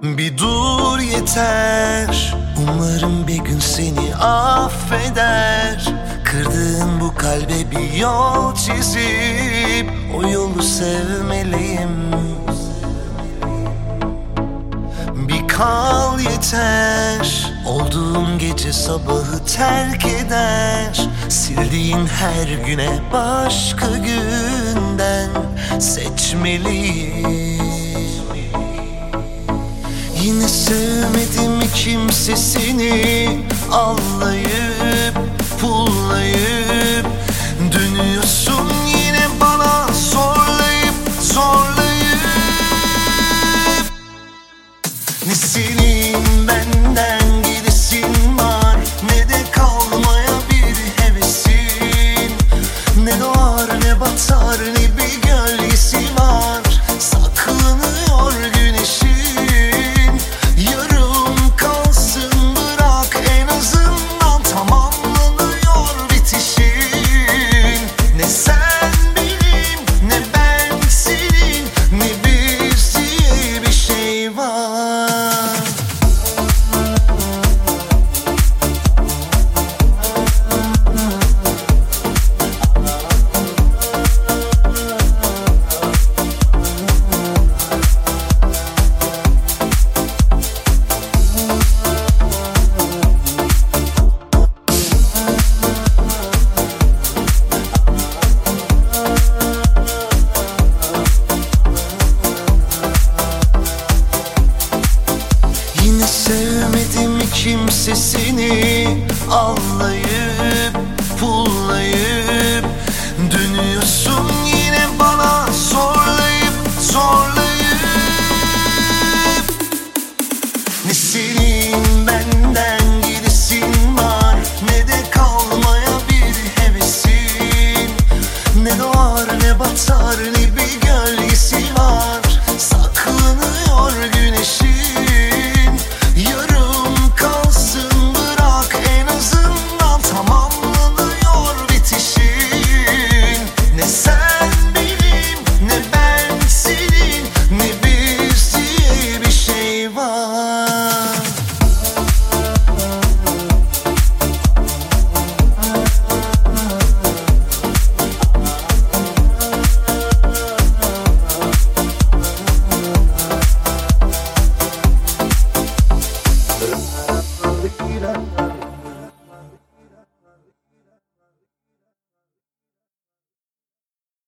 Bir dur yeter, umarım bir gün seni affeder. Kırdığın bu kalbe bir yol çizip o yolu sevmeliyim. Bir kal yeter, olduğum gece sabahı terk eder. Sildiğin her güne başka günden seçmeliyim. Yine sevmedim kimsesini, allayıp pullayıp dönüyorsun yine bana zorlayıp zorlayıp. Ne senin benden gidesin var, ne de kalmaya bir hevesin. Ne doğar ne batar ne bir gölgesi var, saklanıyor güneşin. Yarım kalsın bırak, en azından tamamlanıyor bitişin. Ne sen benim ne ben senin, ne biz diye bir şey var. Yine sevmedim kimsesini, allayıp pullayıp dönüyorsun yine bana zorlayıp zorlayıp. Ne senin benden gidesin var, ne de kalmaya bir hevesin. Ne doğar ne batar ne bir gölgesi